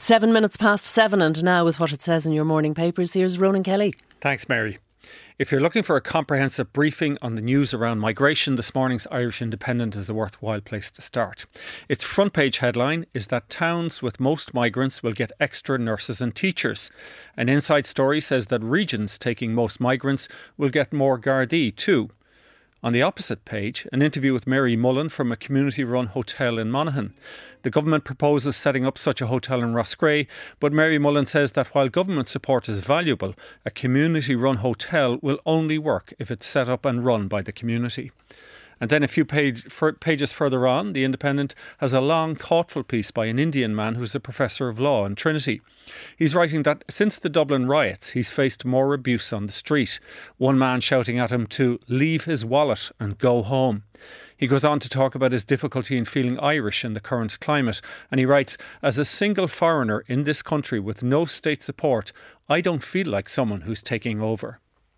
It's 7 minutes past 7, and now with what it says in your morning papers, here's Ronan Kelly. Thanks, Mary. If you're looking for a comprehensive briefing on the news around migration, this morning's Irish Independent is a worthwhile place to start. Its front page headline is that towns with most migrants will get extra nurses and teachers. An inside story says that regions taking most migrants will get more Gardaí too. On the opposite page, an interview with Mary Mullen from a community-run hotel in Monaghan. The government proposes setting up such a hotel in Roscrea, but Mary Mullen says that while government support is valuable, a community-run hotel will only work if it's set up and run by the community. And then a few pages further on, The Independent has a long, thoughtful piece by an Indian man who's a professor of law in Trinity. He's writing that since the Dublin riots, he's faced more abuse on the street. One man shouting at him to leave his wallet and go home. He goes on to talk about his difficulty in feeling Irish in the current climate. And he writes, as a single foreigner in this country with no state support, I don't feel like someone who's taking over.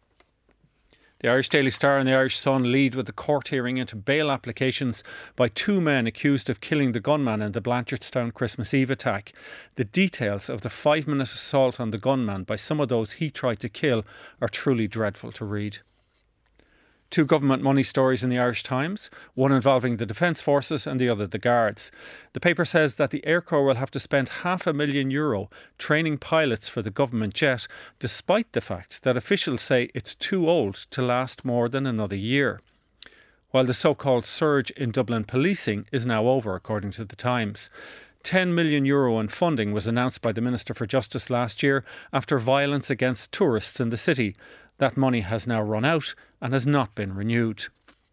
The Irish Daily Star and the Irish Sun lead with the court hearing into bail applications by two men accused of killing the gunman in the Blanchardstown Christmas Eve attack. The details of the 5-minute assault on the gunman by some of those he tried to kill are truly dreadful to read. Two government money stories in the Irish Times, one involving the Defence Forces and the other the Guards. The paper says that the Air Corps will have to spend €500,000 training pilots for the government jet, despite the fact that officials say it's too old to last more than another year. While the so-called surge in Dublin policing is now over, according to the Times. €10 million in funding was announced by the Minister for Justice last year after violence against tourists in the city. That money has now run out and has not been renewed.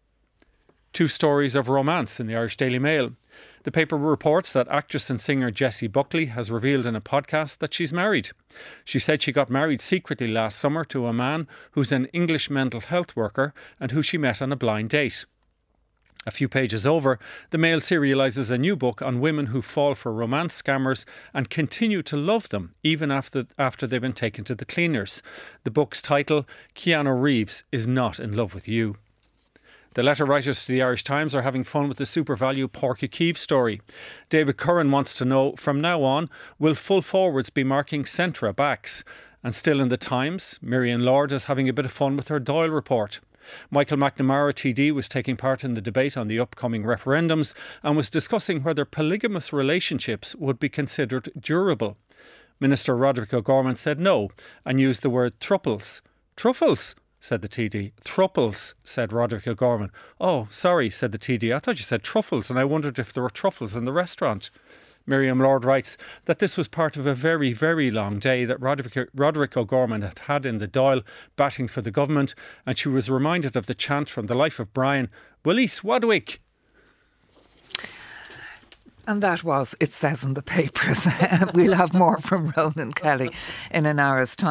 Two stories of romance in the Irish Daily Mail. The paper reports that actress and singer Jessie Buckley has revealed in a podcast that she's married. She said she got married secretly last summer to a man who's an English mental health worker and who she met on a blind date. A few pages over, the Mail serialises a new book on women who fall for romance scammers and continue to love them even after they've been taken to the cleaners. The book's title, Keanu Reeves is Not in Love with You. The letter writers to the Irish Times are having fun with the SuperValu Páirc Uí Chaoimh story. David Curran wants to know, from now on, will full forwards be marking centre backs? And still in the Times, Miriam Lord is having a bit of fun with her Doyle report. Michael McNamara TD was taking part in the debate on the upcoming referendums and was discussing whether polygamous relationships would be considered durable. Minister Roderick O'Gorman said no and used the word thruples. Truffles, said the TD. Thruples, said Roderick O'Gorman. Oh, sorry, said the TD. I thought you said truffles and I wondered if there were truffles in the restaurant. Miriam Lord writes that this was part of a very, very long day that Roderick O'Gorman had had in the Dáil batting for the government, and she was reminded of the chant from The Life of Brian, Willis Wadwick. And that was, it says in the papers. We'll have more from Ronan Kelly in an hour's time.